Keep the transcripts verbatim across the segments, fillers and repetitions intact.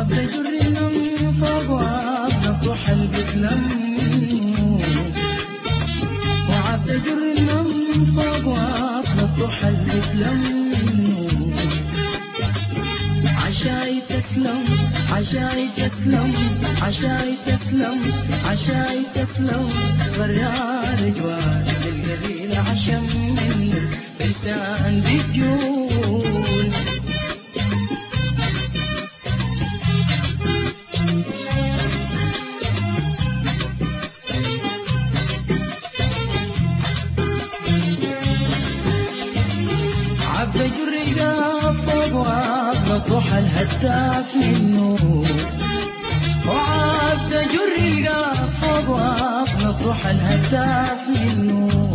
وعبد جرنا من فوق وعبد الضحى بتلم وعبد جرنا من فوق وعبد الضحى بتلم عشاي تسلم عشاي تسلم عشاي تسلم عشاي تسلم غرار جوار للقبيل عشم منه فرسان بالجول عبد جرنا فوق وعبد الضحى الهتاف منه وعبد جرنا فوق وعبد الضحى الهتاف منه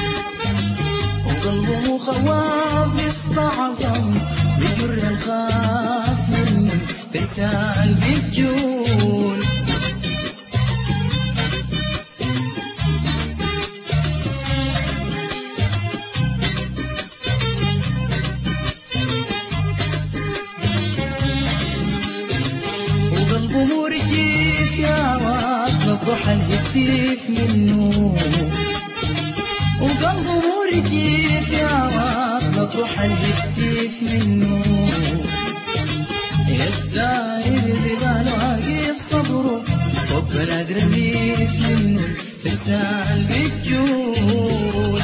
وقلبه خواف يستعظم بجر الخاف منه فرسان بالجول مرجيف يا وقت الضحى الهتيف منه وقلبه مرجيف يا وقت الضحى الهتيف منه الداير ذبال واقف صبره فوق بنادر الريف منه فرسان بالجول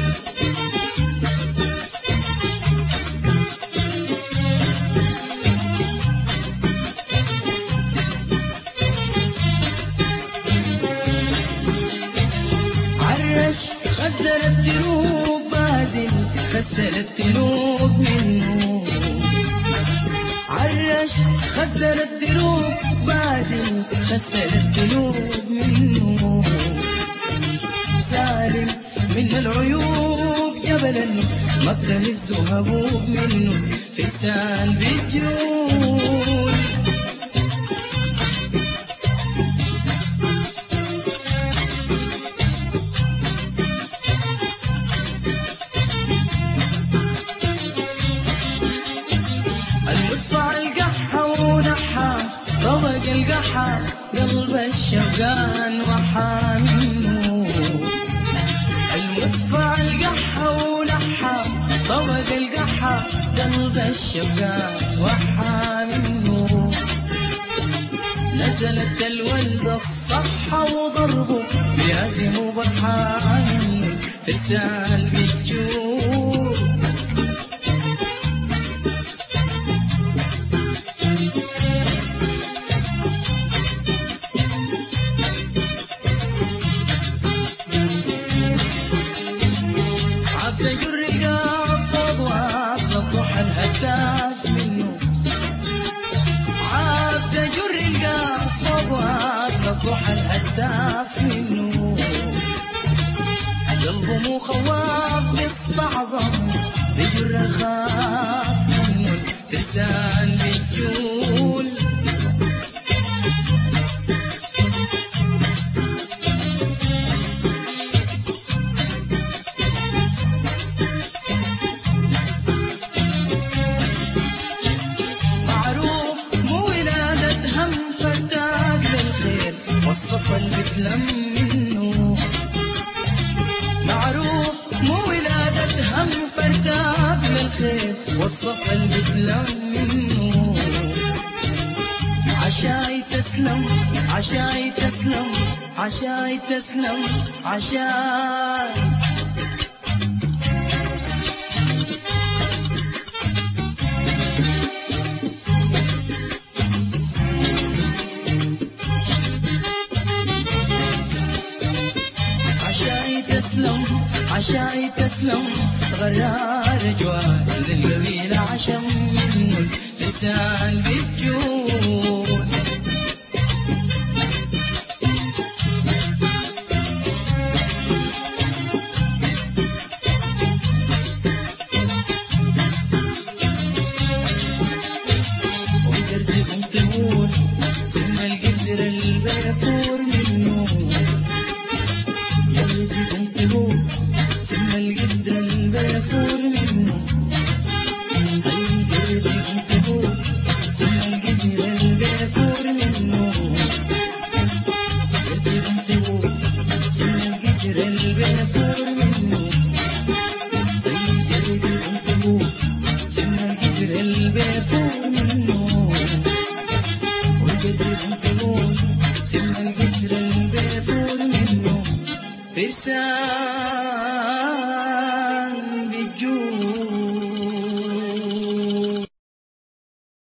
خدر الدروب بازل خسر الدروب منه عرش خدر الدروب بازل خسر الدروب منه سالم من العيوب جبلا مقتل الزهبوب منه فرسان بالجول طبق القحا قلب الشوقان وحا منه المدفع القحا ونحا طبق القحا قلب الشوقان وحا منه نزلت الولد الصحة وضربه بيازم وبطحا منه فرسان بالجول عبد جرنا فوق وعبد الضحى الهتاف منه عبد جرنا فوق وعبد الضحى الهتاف منه قلبه خواف يستعظم بجر الخاف منه فرسان بالجول والصفا بتلم منه معروف مو ولادة هم فرداب للخير والصفا بتلم منه عشاي تسلم عشاي تسلم عشاي تسلم عشاي عشاي تسلم غرار جوار للقبيلة عشم منه فرسان بالجول وقلبكم تقول سم القدر البيفور منه قلبكم تقول القدر البيفور منه القدر تقول سم القدر البيفور بيفور منه زي قلبي انت هو سمع القدر البيفور منه والقدر انت هو سمع القدر البيفور منه فرسان